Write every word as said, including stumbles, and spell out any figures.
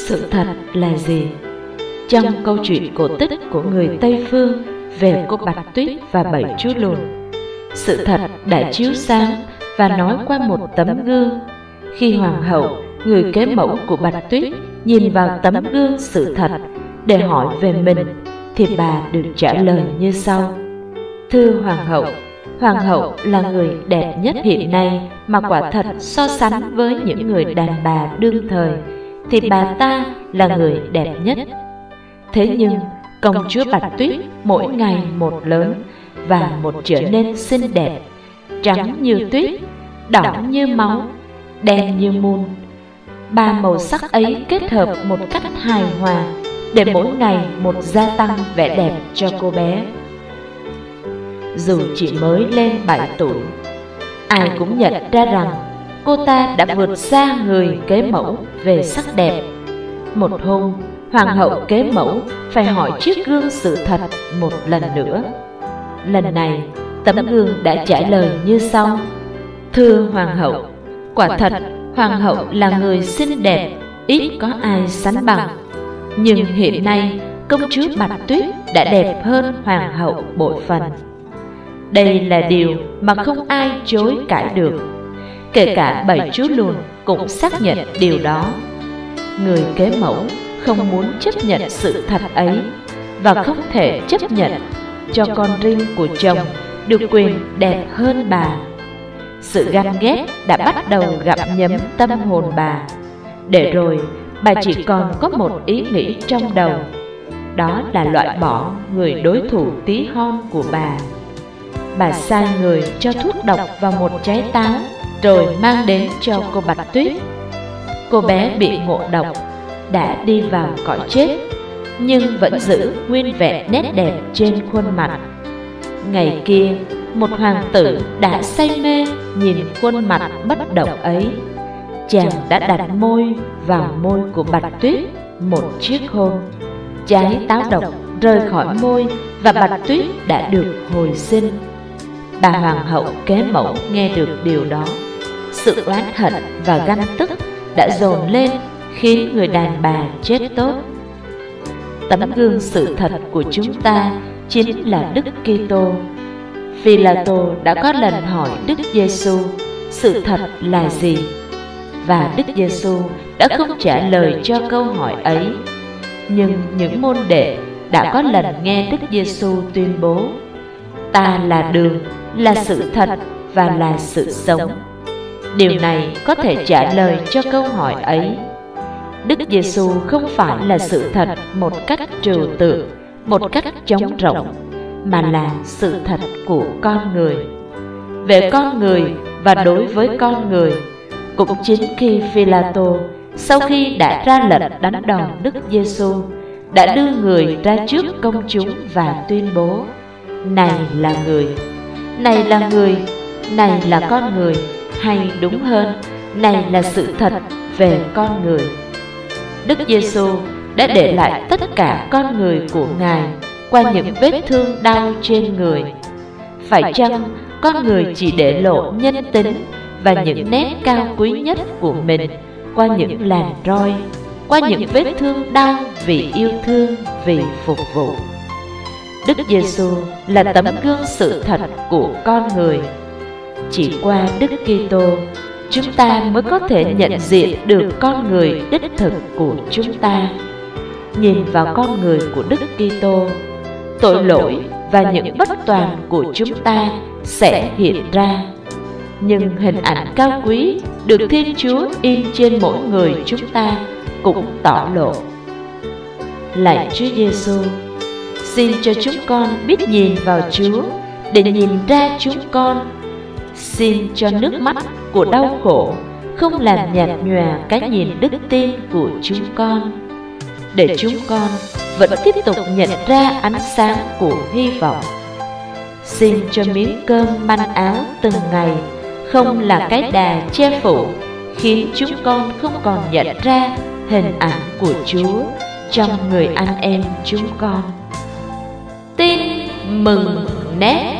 Sự thật là gì? Trong câu chuyện cổ tích của người Tây Phương về cô Bạch Tuyết và bảy chú lùn, sự thật đã chiếu sáng và nói qua một tấm gương. Khi hoàng hậu, người kế mẫu của Bạch Tuyết, nhìn vào tấm gương sự thật để hỏi về mình, thì bà được trả lời như sau: Thưa hoàng hậu, hoàng hậu là người đẹp nhất hiện nay, mà quả thật so sánh với những người đàn bà đương thời thì bà ta là người đẹp nhất. Thế nhưng công chúa Bạch Tuyết mỗi ngày một lớn và một trở nên xinh đẹp, trắng như tuyết, đỏ như máu, đen như mun. Ba màu sắc ấy kết hợp một cách hài hòa để mỗi ngày một gia tăng vẻ đẹp cho cô bé. Dù chỉ mới lên bảy tuổi, ai cũng nhận ra rằng cô ta đã vượt xa người kế mẫu về sắc đẹp. Một hôm, hoàng hậu kế mẫu phải hỏi chiếc gương sự thật một lần nữa. Lần này, tấm gương đã trả lời như sau: Thưa hoàng hậu, quả thật hoàng hậu là người xinh đẹp, ít có ai sánh bằng. Nhưng hiện nay công chúa Bạch Tuyết đã đẹp hơn hoàng hậu bội phần. Đây là điều mà không ai chối cãi được. Kể cả bảy chú lùn cũng xác nhận điều đó. Người kế mẫu không muốn chấp nhận sự thật ấy và không thể chấp nhận cho con riêng của chồng được quyền đẹp hơn bà. Sự ganh ghét đã bắt đầu gặm nhấm tâm hồn bà. Để rồi bà chỉ còn có một ý nghĩ trong đầu, đó là loại bỏ người đối thủ tí hon của bà. Bà sai người cho thuốc độc vào một trái táo, rồi mang đến cho cô Bạch Tuyết. Cô bé bị ngộ độc, đã đi vào cõi chết, nhưng vẫn giữ nguyên vẹn nét đẹp trên khuôn mặt. Ngày kia, một hoàng tử đã say mê nhìn khuôn mặt bất động ấy. Chàng đã đặt môi vào môi của Bạch Tuyết một chiếc hôn. Trái táo độc rời khỏi môi và Bạch Tuyết đã được hồi sinh. Bà hoàng hậu kế mẫu nghe được điều đó, sự oán hận và ganh tức đã dồn lên, khiến người đàn bà chết tốt. Tấm gương sự thật của chúng ta chính là Đức Kitô. Phi-la-tô đã có lần hỏi Đức Giêsu sự thật là gì, và Đức Giêsu đã không trả lời cho câu hỏi ấy. Nhưng những môn đệ đã có lần nghe Đức Giêsu tuyên bố: Ta là đường, là sự thật và là sự sống. Điều này có thể trả lời cho câu hỏi ấy. Đức Giêsu không phải là sự thật một cách trừu tượng, một cách trống rỗng, mà là sự thật của con người. Về con người và đối với con người, cũng chính khi Phi-la-tô, sau khi đã ra lệnh đánh đòn Đức Giêsu, đã đưa người ra trước công chúng và tuyên bố: Này là người, này là người, này là con người, hay đúng hơn, này là sự thật về con người. Đức Giêsu đã để lại tất cả con người của Ngài qua những vết thương đau trên người. Phải chăng con người chỉ để lộ nhân tính và những nét cao quý nhất của mình qua những làn roi, qua những vết thương đau vì yêu thương, vì phục vụ? Đức Giêsu là tấm gương sự thật của con người. Chỉ qua Đức Kitô, chúng ta mới có thể nhận diện được con người đích thực của chúng ta. Nhìn vào con người của Đức Kitô, tội lỗi và những bất toàn của chúng ta sẽ hiện ra. Nhưng hình ảnh cao quý được Thiên Chúa in trên mỗi người chúng ta cũng tỏ lộ. Lạy Chúa Giêsu, xin cho chúng con biết nhìn vào Chúa để nhìn ra chúng con. Xin cho nước mắt của đau khổ không làm nhạt nhòa cái nhìn đức tin của chúng con, để chúng con vẫn tiếp tục nhận ra ánh sáng của hy vọng. Xin cho miếng cơm manh áo từng ngày không là cái đà che phủ, khiến chúng con không còn nhận ra hình ảnh của Chúa trong người anh em chúng con. Tin mừng nét